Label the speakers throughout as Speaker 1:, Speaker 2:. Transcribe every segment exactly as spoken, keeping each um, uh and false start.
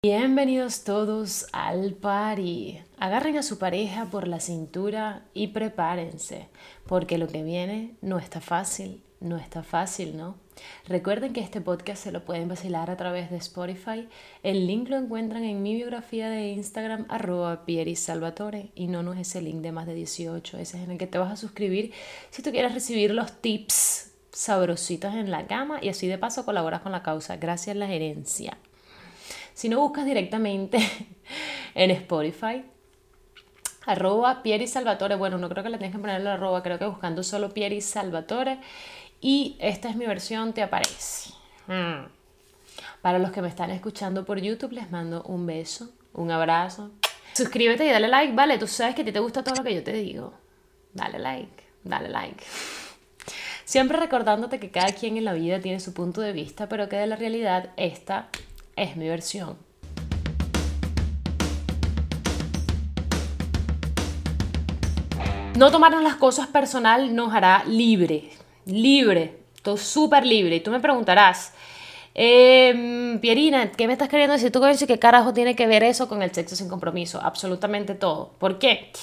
Speaker 1: Bienvenidos todos al party. Agarren a su pareja por la cintura y prepárense, porque lo que viene no está fácil, no está fácil, ¿no? Recuerden que este podcast se lo pueden vacilar a través de Spotify. El link lo encuentran en mi biografía de Instagram, arroba pierisalvatore, y no, no es ese link de más de dieciocho, ese es en el que te vas a suscribir si tú quieres recibir los tips sabrositos en la cama y así de paso colaboras con la causa. Gracias a la gerencia. Si no, buscas directamente en Spotify, arroba Pieri Salvatore. Bueno, no creo que le tengas que poner la arroba, creo que buscando solo Pieri Salvatore. Y esta es mi versión, te aparece. Mm. Para los que me están escuchando por YouTube, les mando un beso, un abrazo. Suscríbete y dale like, vale, tú sabes que a ti te gusta todo lo que yo te digo. Dale like, dale like. Siempre recordándote que cada quien en la vida tiene su punto de vista, pero que de la realidad esta es mi versión. No tomarnos las cosas personal nos hará libre, libre, todo súper libre. Y tú me preguntarás, eh, Pierina, ¿qué me estás queriendo decir? ¿Tú dices qué carajo tiene que ver eso con el sexo sin compromiso? Absolutamente todo. ¿Por qué?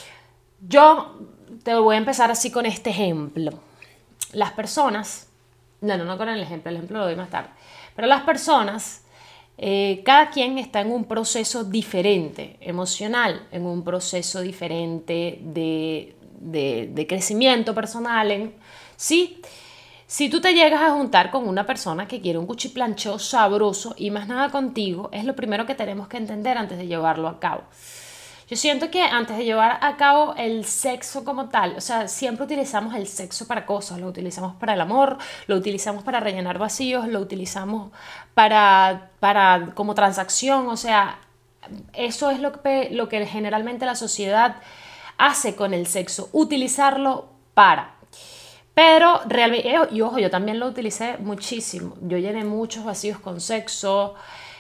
Speaker 1: Yo te voy a empezar así con este ejemplo. Las personas, no, no, no con el ejemplo, el ejemplo lo doy más tarde, pero las personas... Eh, cada quien está en un proceso diferente emocional, en un proceso diferente de, de, de crecimiento personal. En, ¿sí? Si tú te llegas a juntar con una persona que quiere un cuchiplancheo sabroso y más nada contigo, es lo primero que tenemos que entender antes de llevarlo a cabo. Yo siento que antes de llevar a cabo el sexo como tal, o sea, siempre utilizamos el sexo para cosas, lo utilizamos para el amor, lo utilizamos para rellenar vacíos, lo utilizamos para, para como transacción, o sea, eso es lo que, lo que generalmente la sociedad hace con el sexo, utilizarlo para. Pero realmente, y ojo, yo también lo utilicé muchísimo, yo llené muchos vacíos con sexo.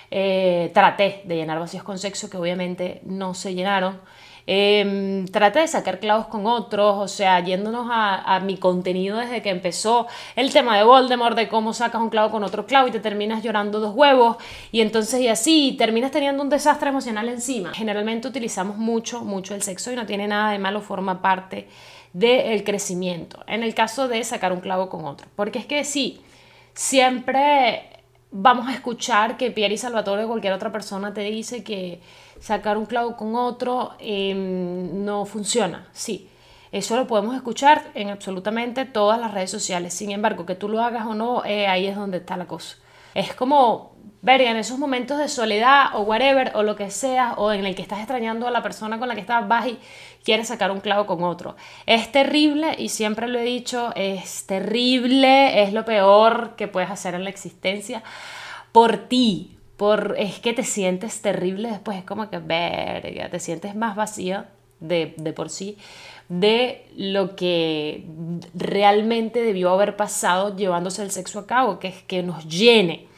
Speaker 1: Eh, traté de llenar vacíos con sexo que obviamente no se llenaron. Eh, traté de sacar clavos con otros, o sea, yéndonos a, a mi contenido desde que empezó el tema de Voldemort, de cómo sacas un clavo con otro clavo y te terminas llorando dos huevos, y entonces y así, y terminas teniendo un desastre emocional encima. Generalmente utilizamos mucho, mucho el sexo y no tiene nada de malo, forma parte del crecimiento. En el caso de sacar un clavo con otro, porque es que sí, siempre... vamos a escuchar que Pieri Salvatore o cualquier otra persona te dice que sacar un clavo con otro eh, no funciona. Sí, eso lo podemos escuchar en absolutamente todas las redes sociales. Sin embargo, que tú lo hagas o no, eh, ahí es donde está la cosa. Es como, ver, en esos momentos de soledad o whatever, o lo que sea, o en el que estás extrañando a la persona con la que estás, vas y quieres sacar un clavo con otro. Es terrible, y siempre lo he dicho, es terrible, es lo peor que puedes hacer en la existencia por ti, por, es que te sientes terrible después, es como que, verga, te sientes más vacía de, de por sí de lo que realmente debió haber pasado llevándose el sexo a cabo, que es que nos llene.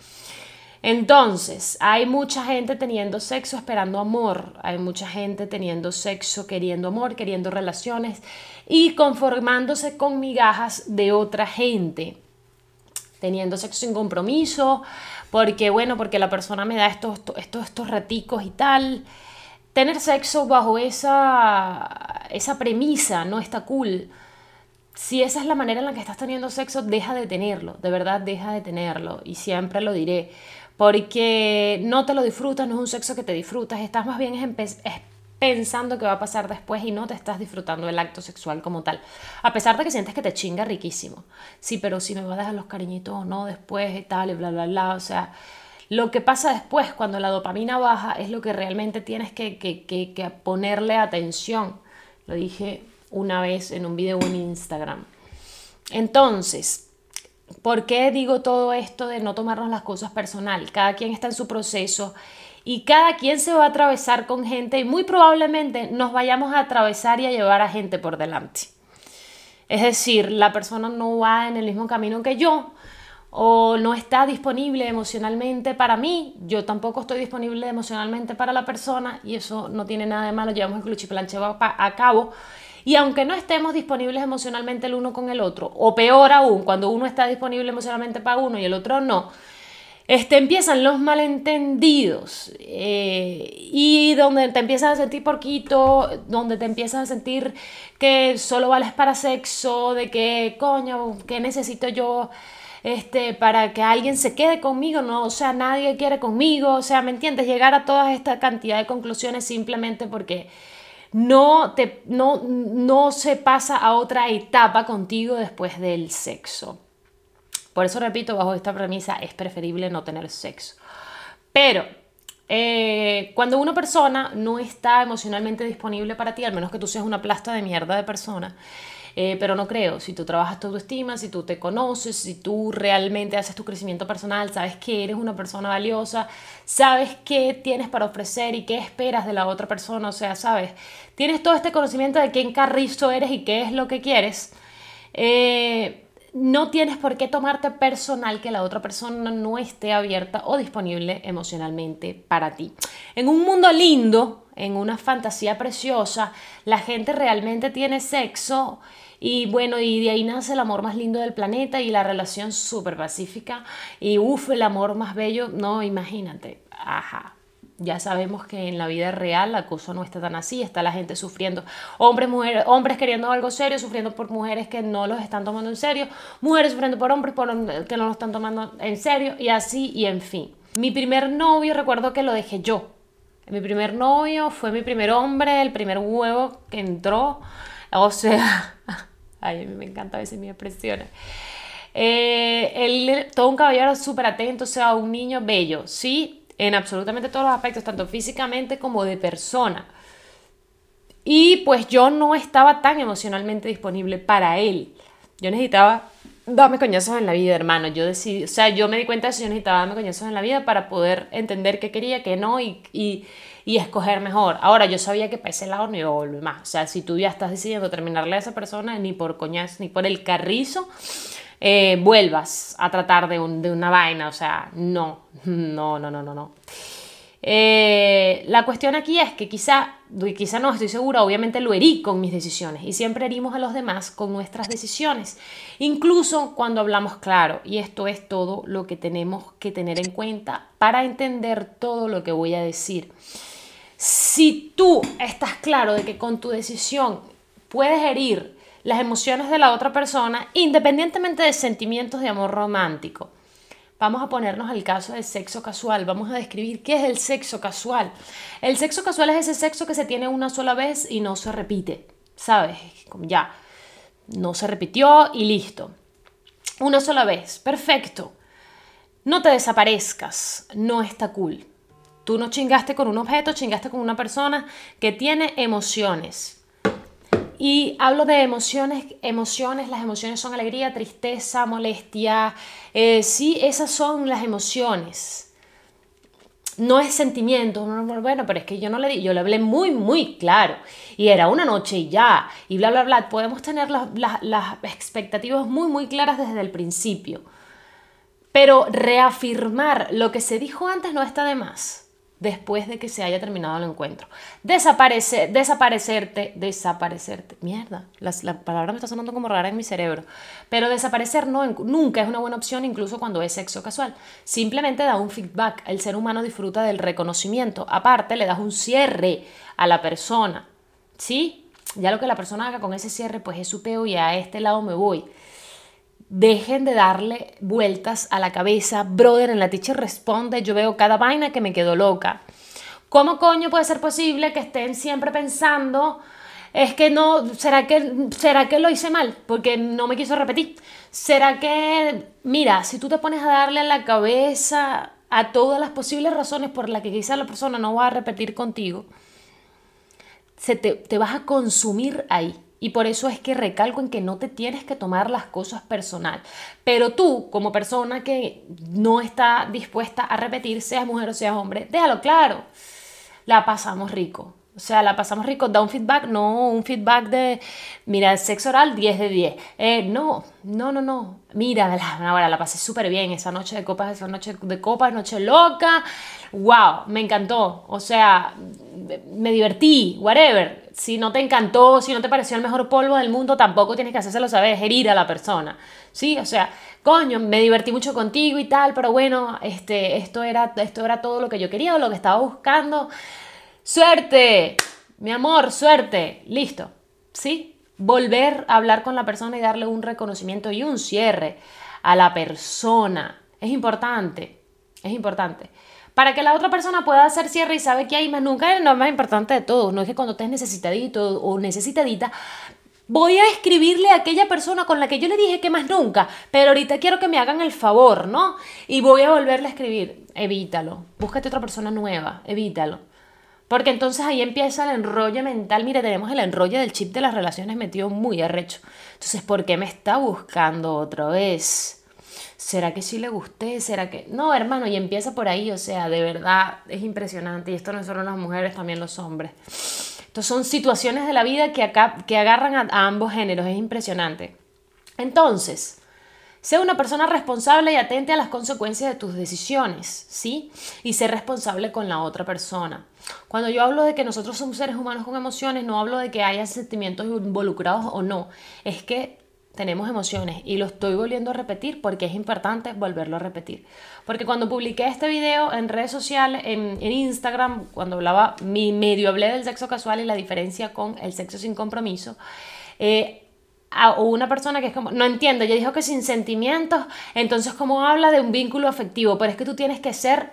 Speaker 1: Entonces, hay mucha gente teniendo sexo esperando amor, hay mucha gente teniendo sexo queriendo amor, queriendo relaciones y conformándose con migajas de otra gente, teniendo sexo sin compromiso, porque bueno, porque la persona me da estos, estos, estos raticos y tal. Tener sexo bajo esa, esa premisa no está cool. Si esa es la manera en la que estás teniendo sexo, deja de tenerlo, de verdad deja de tenerlo, y siempre lo diré, porque no te lo disfrutas, no es un sexo que te disfrutas, estás más bien es pensando que va a pasar después y no te estás disfrutando del acto sexual como tal, a pesar de que sientes que te chinga riquísimo, sí, pero si me va a dejar los cariñitos o no después y tal, y bla, bla, bla, o sea, lo que pasa después cuando la dopamina baja es lo que realmente tienes que, que, que, que ponerle atención, lo dije una vez en un video en Instagram. Entonces, ¿por qué digo todo esto de no tomarnos las cosas personal? Cada quien está en su proceso y cada quien se va a atravesar con gente y muy probablemente nos vayamos a atravesar y a llevar a gente por delante. Es decir, la persona no va en el mismo camino que yo o no está disponible emocionalmente para mí, yo tampoco estoy disponible emocionalmente para la persona, y eso no tiene nada de malo, llevamos el cuchiplancheo a cabo. Y aunque no estemos disponibles emocionalmente el uno con el otro, o peor aún, cuando uno está disponible emocionalmente para uno y el otro no, este, empiezan los malentendidos eh, y donde te empiezas a sentir porquito, donde te empiezas a sentir que solo vales para sexo, de que, coño, ¿qué necesito yo este, para que alguien se quede conmigo? No, o sea, nadie quiere conmigo, o sea, ¿me entiendes? Llegar a toda esta cantidad de conclusiones simplemente porque no, te, no, no se pasa a otra etapa contigo después del sexo. Por eso repito, bajo esta premisa es preferible no tener sexo. Pero eh, cuando una persona no está emocionalmente disponible para ti, al menos que tú seas una plasta de mierda de persona, eh, pero no creo, si tú trabajas tu autoestima, si tú te conoces, si tú realmente haces tu crecimiento personal, sabes que eres una persona valiosa, sabes qué tienes para ofrecer y qué esperas de la otra persona, o sea, sabes, tienes todo este conocimiento de quién carrizo eres y qué es lo que quieres, eh... no tienes por qué tomarte personal que la otra persona no esté abierta o disponible emocionalmente para ti. En un mundo lindo, en una fantasía preciosa, la gente realmente tiene sexo y bueno, y de ahí nace el amor más lindo del planeta y la relación súper pacífica y uff, el amor más bello, no, imagínate, ajá. Ya sabemos que en la vida real la cosa no está tan así, está la gente sufriendo, hombres, mujeres, hombres queriendo algo serio, sufriendo por mujeres que no los están tomando en serio, mujeres sufriendo por hombres por, que no lo están tomando en serio y así y en fin. Mi primer novio recuerdo que lo dejé yo. Mi primer novio fue mi primer hombre, el primer huevo que entró, o sea, ay, a mí me encanta a veces mis expresiones. Eh, él, todo un caballero súper atento, o sea, un niño bello, sí, en absolutamente todos los aspectos, tanto físicamente como de persona. Y pues yo no estaba tan emocionalmente disponible para él. Yo necesitaba darme coñazos en la vida, hermano. Yo decidí, o sea, yo me di cuenta de eso, yo necesitaba darme coñazos en la vida para poder entender qué quería, qué no y, y, y escoger mejor. Ahora, yo sabía que para ese lado no iba a volver más. O sea, si tú ya estás decidiendo terminarle a esa persona, ni por coñazo, ni por el carrizo, Eh, vuelvas a tratar de, un, de una vaina, o sea, no, no, no, no, no, no. Eh, la cuestión aquí es que quizá, quizá no, estoy segura, obviamente lo herí con mis decisiones y siempre herimos a los demás con nuestras decisiones, incluso cuando hablamos claro, y esto es todo lo que tenemos que tener en cuenta para entender todo lo que voy a decir. Si tú estás claro de que con tu decisión puedes herir las emociones de la otra persona, independientemente de sentimientos de amor romántico. Vamos a ponernos al caso del sexo casual. Vamos a describir qué es el sexo casual. El sexo casual es ese sexo que se tiene una sola vez y no se repite, ¿sabes? Como ya, no se repitió y listo. Una sola vez, perfecto. No te desaparezcas, no está cool. Tú no chingaste con un objeto, chingaste con una persona que tiene emociones. Y hablo de emociones, emociones, las emociones son alegría, tristeza, molestia, eh, sí, esas son las emociones, no es sentimiento, bueno, pero es que yo no le di, yo le hablé muy, muy claro, y era una noche y ya, y bla, bla, bla, podemos tener las, las, las expectativas muy, muy claras desde el principio, pero reafirmar lo que se dijo antes no está de más. Después de que se haya terminado el encuentro. Desaparecer, desaparecerte, desaparecerte. Mierda, la, la palabra me está sonando como rara en mi cerebro. Pero desaparecer no, nunca es una buena opción, incluso cuando es sexo casual. Simplemente da un feedback. El ser humano disfruta del reconocimiento. Aparte, le das un cierre a la persona. ¿Sí? Ya lo que la persona haga con ese cierre, pues es su peo y a este lado me voy. Dejen de darle vueltas a la cabeza, brother, en la teacher responde, yo veo cada vaina que me quedo loca. ¿Cómo coño puede ser posible que estén siempre pensando, es que no, será que, será que lo hice mal? Porque no me quiso repetir. ¿Será que, mira, si tú te pones a darle a la cabeza a todas las posibles razones por las que quizá la persona no va a repetir contigo, se te, te vas a consumir ahí? Y por eso es que recalco en que no te tienes que tomar las cosas personal. Pero tú, como persona que no está dispuesta a repetir, seas mujer o seas hombre, déjalo claro. La pasamos rico. O sea, la pasamos rico. Da un feedback, no un feedback de, mira, sexo oral, diez de diez. Eh, no, no, no, no. Mira, la, ahora la pasé súper bien. Esa noche de copas, esa noche de copas, noche loca. Wow, me encantó. O sea, me divertí, whatever. si no te encantó, si no te pareció el mejor polvo del mundo, tampoco tienes que hacérselo saber, es herir a la persona, ¿sí? O sea, coño, me divertí mucho contigo y tal, pero bueno, este, esto era, esto era todo lo que yo quería o lo que estaba buscando. ¡Suerte! Mi amor, suerte. Listo, ¿sí? Volver a hablar con la persona y darle un reconocimiento y un cierre a la persona. Es importante, es importante. Para que la otra persona pueda hacer cierre y sabe que hay más nunca es lo más importante de todo. No es que cuando estés necesitadito o necesitadita, voy a escribirle a aquella persona con la que yo le dije que más nunca, pero ahorita quiero que me hagan el favor, ¿no? Y voy a volverle a escribir. Evítalo. Búscate otra persona nueva. Evítalo. Porque entonces ahí empieza el enrollo mental. Mira, tenemos el enrollo del chip de las relaciones metido muy arrecho. Entonces, ¿por qué me está buscando otra vez? ¿Será que sí le gusté? ¿Será que...? No, hermano, y empieza por ahí, o sea, de verdad, es impresionante. Y esto no es solo las mujeres, también los hombres. Entonces son situaciones de la vida que, acá, que agarran a, a ambos géneros, es impresionante. Entonces, sé una persona responsable y atente a las consecuencias de tus decisiones, ¿sí? Y sé responsable con la otra persona. Cuando yo hablo de que nosotros somos seres humanos con emociones, no hablo de que haya sentimientos involucrados o no. Es que tenemos emociones y lo estoy volviendo a repetir porque es importante volverlo a repetir. Porque cuando publiqué este video en redes sociales, en, en Instagram, cuando hablaba, mi medio hablé del sexo casual y la diferencia con el sexo sin compromiso, eh, o una persona que es como, no entiendo, ella dijo que sin sentimientos, entonces ¿cómo habla de un vínculo afectivo? Pero es que tú tienes que ser,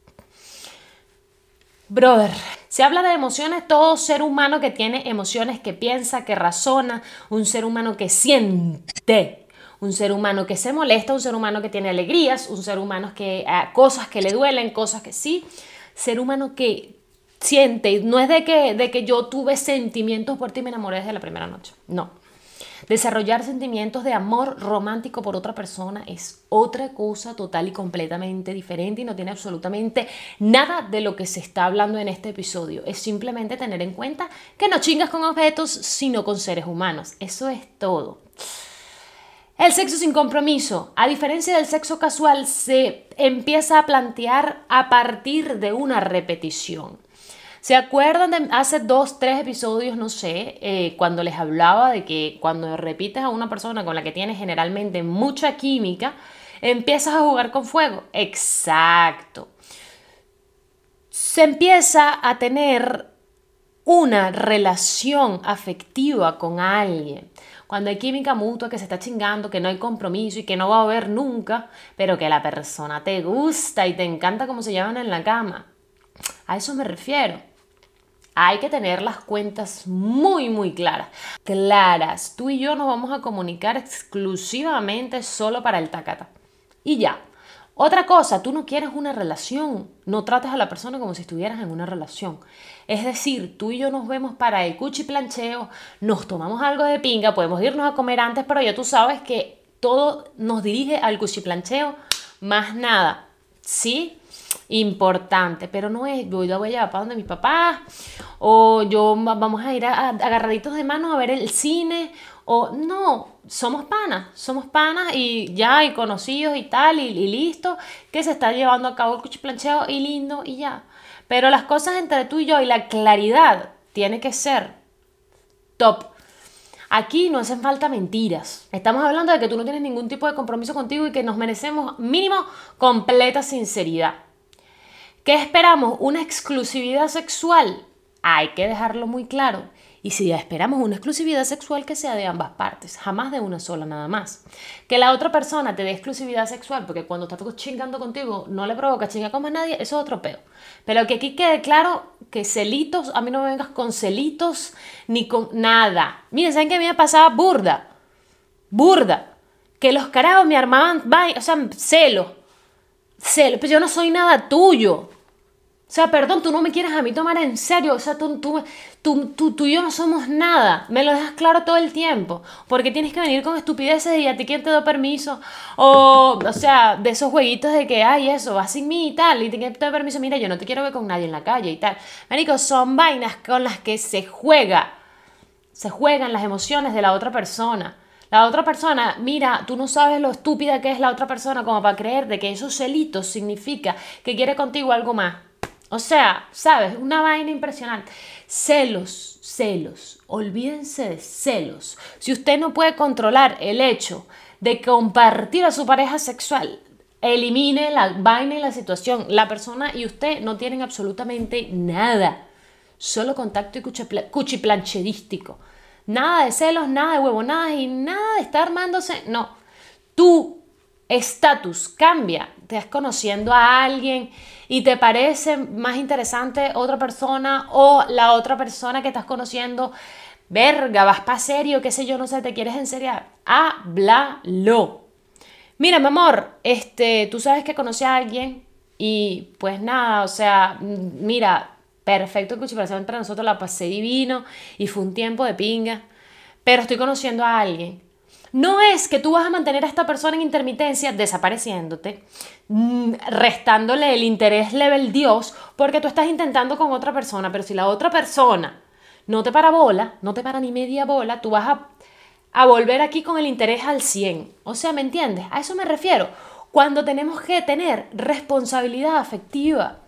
Speaker 1: brother, se habla de emociones, todo ser humano que tiene emociones, que piensa, que razona, un ser humano que siente, un ser humano que se molesta, un ser humano que tiene alegrías, un ser humano que, uh, cosas que le duelen, cosas que sí, ser humano que siente, no es de que, de que yo tuve sentimientos por ti y me enamoré desde la primera noche, no. Desarrollar sentimientos de amor romántico por otra persona es otra cosa total y completamente diferente y no tiene absolutamente nada de lo que se está hablando en este episodio. Es simplemente tener en cuenta que no chingas con objetos, sino con seres humanos. Eso es todo. El sexo sin compromiso, a diferencia del sexo casual, se empieza a plantear a partir de una repetición. ¿Se acuerdan de hace dos, tres episodios, no sé, eh, cuando les hablaba de que cuando repites a una persona con la que tienes generalmente mucha química, empiezas a jugar con fuego? Exacto. Se empieza a tener una relación afectiva con alguien. Cuando hay química mutua, que se está chingando, que no hay compromiso y que no va a haber nunca, pero que la persona te gusta y te encanta cómo se llevan en la cama. A eso me refiero. Hay que tener las cuentas muy, muy claras. Claras. Tú y yo nos vamos a comunicar exclusivamente solo para el tacata. Y ya. Otra cosa, tú no quieres una relación. No trates a la persona como si estuvieras en una relación. Es decir, tú y yo nos vemos para el cuchiplancheo, nos tomamos algo de pinga, podemos irnos a comer antes, pero ya tú sabes que todo nos dirige al cuchiplancheo, más nada. ¿Sí? Importante, pero no es yo ya voy a llevar para donde mis papás o yo vamos a ir a, a, agarraditos de manos a ver el cine o no, somos panas, somos panas y ya y conocidos y tal y, y listo, que se está llevando a cabo el cuchiplancheo y lindo y ya, pero las cosas entre tú y yo y la claridad tiene que ser top. Aquí no hacen falta mentiras. Estamos hablando de que tú no tienes ningún tipo de compromiso contigo y que nos merecemos mínimo completa sinceridad. ¿Qué esperamos? ¿Una exclusividad sexual? Hay que dejarlo muy claro. Y si esperamos una exclusividad sexual, que sea de ambas partes, jamás de una sola nada más. Que la otra persona te dé exclusividad sexual, porque cuando está chingando contigo no le provoca chingar con más nadie, eso es otro peo. Pero que aquí quede claro que celitos, a mí no me vengas con celitos ni con nada. Miren, ¿saben qué a mí me pasaba? Burda. Burda. Que los carajos me armaban, o sea, celos. Celos, pero yo no soy nada tuyo. O sea, perdón, tú no me quieres a mí tomar en serio. O sea, tú, tú, tú, tú, tú y yo no somos nada. Me lo dejas claro todo el tiempo. Porque tienes que venir con estupideces y a ti quién te da permiso. O, o sea, de esos jueguitos de que, ay, eso, vas sin mí y tal. Y quién te da permiso. Mira, yo no te quiero ver con nadie en la calle y tal. Marico, son vainas con las que se juega. Se juegan las emociones de la otra persona. La otra persona, mira, tú no sabes lo estúpida que es la otra persona como para creer de que esos celitos significa que quiere contigo algo más. O sea, ¿sabes? Una vaina impresionante. Celos, celos. Olvídense de celos. Si usted no puede controlar el hecho de compartir a su pareja sexual, elimine la vaina y la situación. La persona y usted no tienen absolutamente nada. Solo contacto y cuchipla- cuchiplancherístico. Nada de celos, nada de huevonadas y nada de estar armándose. No. Tu estatus cambia. Te estás conociendo a alguien y te parece más interesante otra persona o la otra persona que estás conociendo. Verga, vas pa' serio, qué sé yo, no sé, te quieres enseriar. Háblalo. Mira, mi amor, este, tú sabes que conocí a alguien y pues nada, o sea, m- mira, perfecto el cuchipación entre nosotros, la pasé divino y fue un tiempo de pinga, pero estoy conociendo a alguien. No es que tú vas a mantener a esta persona en intermitencia desapareciéndote, mm, restándole el interés level Dios, porque tú estás intentando con otra persona, pero si la otra persona no te para bola, no te para ni media bola, tú vas a a volver aquí con el interés al cien. O sea, ¿me entiendes? A eso me refiero. Cuando tenemos que tener responsabilidad afectiva.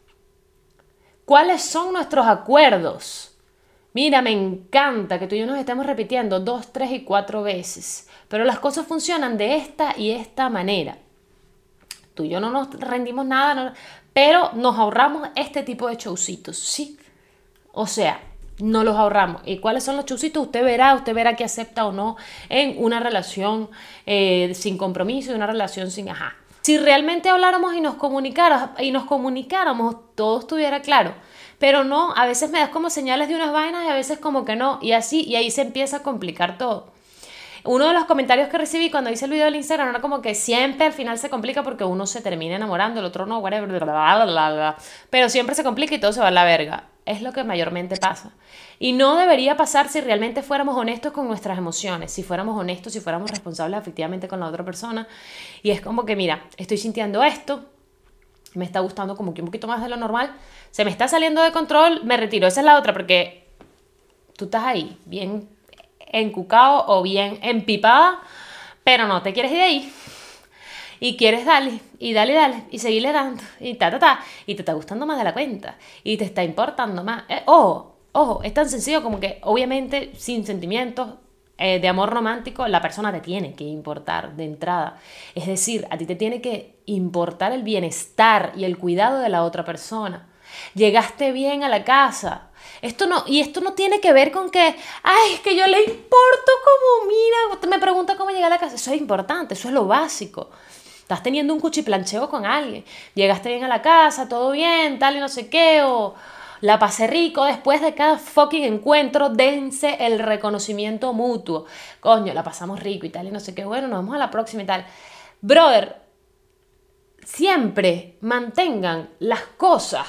Speaker 1: ¿Cuáles son nuestros acuerdos? Mira, me encanta que tú y yo nos estemos repitiendo dos, tres y cuatro veces. Pero las cosas funcionan de esta y esta manera. Tú y yo no nos rendimos nada, no- pero nos ahorramos este tipo de showcitos, ¿sí? O sea, no los ahorramos. ¿Y cuáles son los chusitos? Usted verá, usted verá que acepta o no en una relación eh, sin compromiso y una relación sin ajá. Si realmente habláramos y nos comunicáramos, y nos comunicáramos, todo estuviera claro. Pero no, a veces me das como señales de unas vainas y a veces como que no. Y así, y ahí se empieza a complicar todo. Uno de los comentarios que recibí cuando hice el video del Instagram era como que siempre al final se complica porque uno se termina enamorando, el otro no, whatever, bla, bla, bla, bla. Pero siempre se complica y todo se va a la verga. Es lo que mayormente pasa. Y no debería pasar si realmente fuéramos honestos con nuestras emociones, si fuéramos honestos, si fuéramos responsables efectivamente con la otra persona. Y es como que, mira, estoy sintiendo esto, me está gustando como que un poquito más de lo normal, se me está saliendo de control, me retiro. Esa es la otra, porque tú estás ahí, bien encucado o bien empipada, pero no te quieres ir de ahí. Y quieres darle, y dale, y dale, y seguirle dando, y ta, ta, ta, y te está gustando más de la cuenta, y te está importando más. Eh, ojo, ojo, es tan sencillo como que, obviamente, sin sentimientos eh, de amor romántico, la persona te tiene que importar de entrada. Es decir, a ti te tiene que importar el bienestar y el cuidado de la otra persona. Llegaste bien a la casa. Esto no, y esto no tiene que ver con que, ay, es que yo le importo como, mira, me pregunta cómo llegar a la casa. Eso es importante, eso es lo básico. Estás teniendo un cuchiplancheo con alguien. Llegaste bien a la casa, todo bien, tal y no sé qué, o la pasé rico. Después de cada fucking encuentro, dense el reconocimiento mutuo. Coño, la pasamos rico y tal y no sé qué. Bueno, nos vemos a la próxima y tal. Brother, siempre mantengan las cosas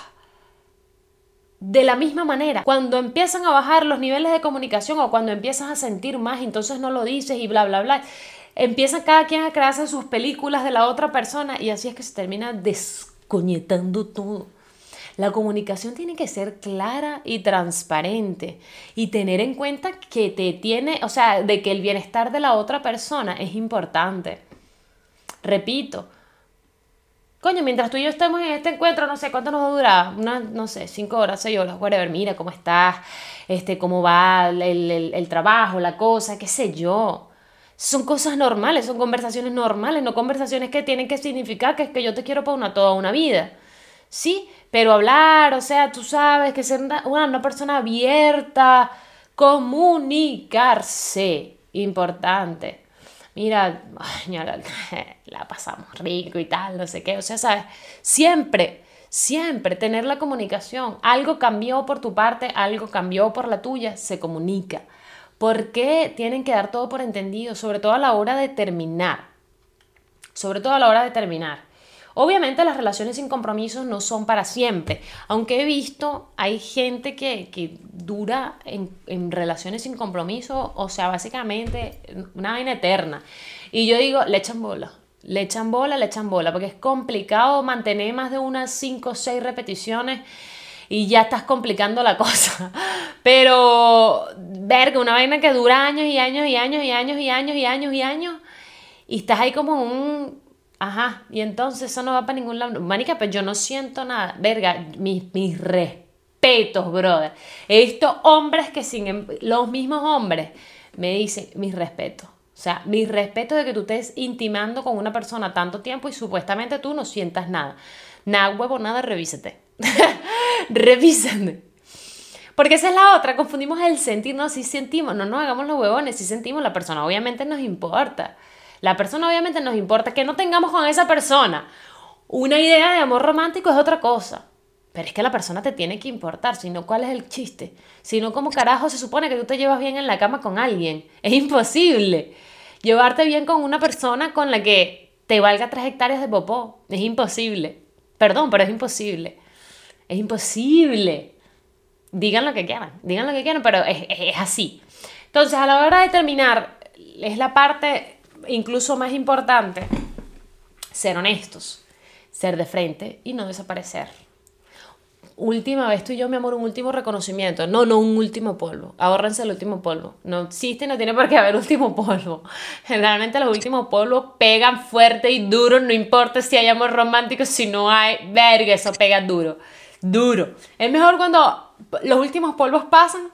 Speaker 1: de la misma manera. Cuando empiezan a bajar los niveles de comunicación o cuando empiezas a sentir más, entonces no lo dices y bla, bla, bla. Empieza cada quien a crearse sus películas de la otra persona y así es que se termina descoñetando todo. La comunicación tiene que ser clara y transparente y tener en cuenta que te tiene, o sea, de que el bienestar de la otra persona es importante. Repito, coño, mientras tú y yo estemos en este encuentro, no sé cuánto nos va a durar, una, no sé, cinco horas, seis horas, whatever, mira cómo estás, este, cómo va el, el, el trabajo, la cosa, qué sé yo. Son cosas normales, son conversaciones normales, no conversaciones que tienen que significar que es que yo te quiero para una, toda una vida. Sí, pero hablar, o sea, tú sabes que ser una, una persona abierta, comunicarse, importante. Mira, ay, la, la pasamos rico y tal, no sé qué, o sea, sabes, siempre, siempre tener la comunicación. Algo cambió por tu parte, algo cambió por la tuya, se comunica. ¿Por qué tienen que dar todo por entendido? Sobre todo a la hora de terminar. Sobre todo a la hora de terminar. Obviamente las relaciones sin compromisos no son para siempre, aunque he visto, hay gente que, que dura en, en relaciones sin compromiso, o sea, básicamente una vaina eterna. Y yo digo, le echan bola, le echan bola, le echan bola, porque es complicado mantener más de unas cinco o seis repeticiones y ya estás complicando la cosa. Pero, verga, una vaina que dura años y años y años y años y años y años y años y estás ahí como un Ajá, y entonces eso no va para ningún lado. Manica, pues yo no siento nada. Verga, mis, mis respetos, brother. He visto hombres que sin em- los mismos hombres me dicen mis respetos. O sea, mis respetos de que tú estés intimando con una persona tanto tiempo y supuestamente tú no sientas nada. Nada, huevo, nada, revísate. Revísate. Porque esa es la otra, confundimos el sentir, no, si sentimos, no nos hagamos los huevones, si sentimos, la persona obviamente nos importa. La persona obviamente nos importa, que no tengamos con esa persona una idea de amor romántico es otra cosa. Pero es que la persona te tiene que importar, si no, ¿cuál es el chiste? Si no, ¿cómo carajo se supone que tú te llevas bien en la cama con alguien? Es imposible. Llevarte bien con una persona con la que te valga tres hectáreas de popó. Es imposible. Perdón, pero es imposible. Es imposible. Digan lo que quieran, digan lo que quieran, pero es, es, es así. Entonces, a la hora de terminar, es la parte incluso más importante, ser honestos, ser de frente y no desaparecer. Última vez tú y yo, mi amor, un último reconocimiento. No, no un último polvo. Ahórrense el último polvo. No existe, no tiene por qué haber último polvo. Generalmente los últimos polvos pegan fuerte y duro, no importa si hay amor romántico, si no hay, verga, eso pega duro. Duro. Es mejor cuando los últimos polvos pasan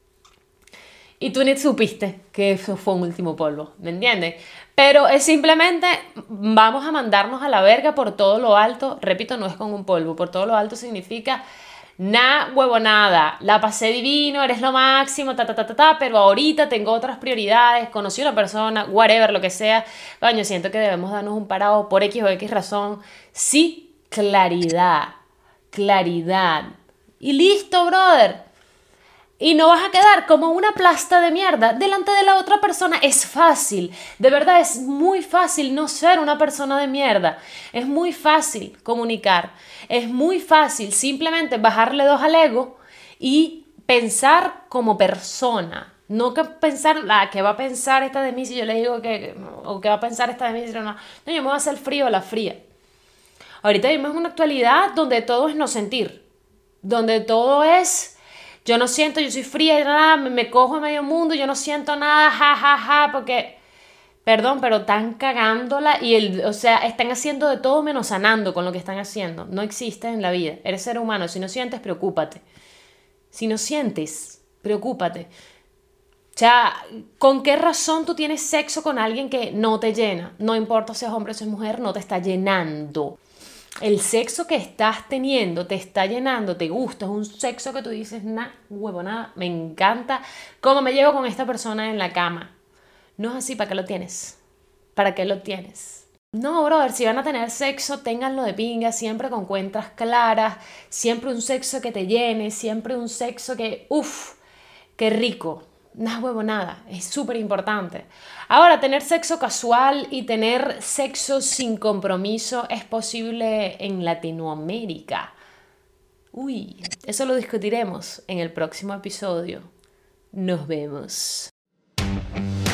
Speaker 1: y tú ni supiste que eso fue un último polvo, ¿me entiendes? Pero es simplemente vamos a mandarnos a la verga por todo lo alto. Repito, no es con un polvo. Por todo lo alto significa nada, huevo, nada. La pasé divino, eres lo máximo, ta, ta, ta, ta, ta, pero ahorita tengo otras prioridades, conocí a una persona, whatever, lo que sea. Coño, siento que debemos darnos un parado por X o X razón. Sí, claridad, claridad. Y listo, brother. Y no vas a quedar como una plasta de mierda delante de la otra persona. Es fácil, de verdad es muy fácil no ser una persona de mierda. Es muy fácil comunicar. Es muy fácil simplemente bajarle dos al ego y pensar como persona. No que pensar, ah, ¿qué va a pensar esta de mí si yo le digo que, o qué va a pensar esta de mí si no, no, yo me voy a hacer frío o la fría. Ahorita vivimos una actualidad donde todo es no sentir, donde todo es... Yo no siento, yo soy fría y nada, me, me cojo en medio mundo, yo no siento nada, ja, ja, ja, porque, perdón, pero están cagándola y, el, o sea, están haciendo de todo menos sanando con lo que están haciendo. No existe en la vida, eres ser humano, si no sientes, preocúpate. Si no sientes, preocúpate. O sea, ¿con qué razón tú tienes sexo con alguien que no te llena? No importa si es hombre o si es mujer, no te está llenando. El sexo que estás teniendo te está llenando, te gusta, es un sexo que tú dices, nah, huevo, nada, me encanta cómo me llevo con esta persona en la cama. No es así, ¿para qué lo tienes? ¿Para qué lo tienes? No, brother, si van a tener sexo, ténganlo de pinga, siempre con cuentas claras, siempre un sexo que te llene, siempre un sexo que, uff, qué rico. Nada, huevo, nada. Es súper importante. Ahora, tener sexo casual y tener sexo sin compromiso es posible en Latinoamérica. Uy, eso lo discutiremos en el próximo episodio. Nos vemos.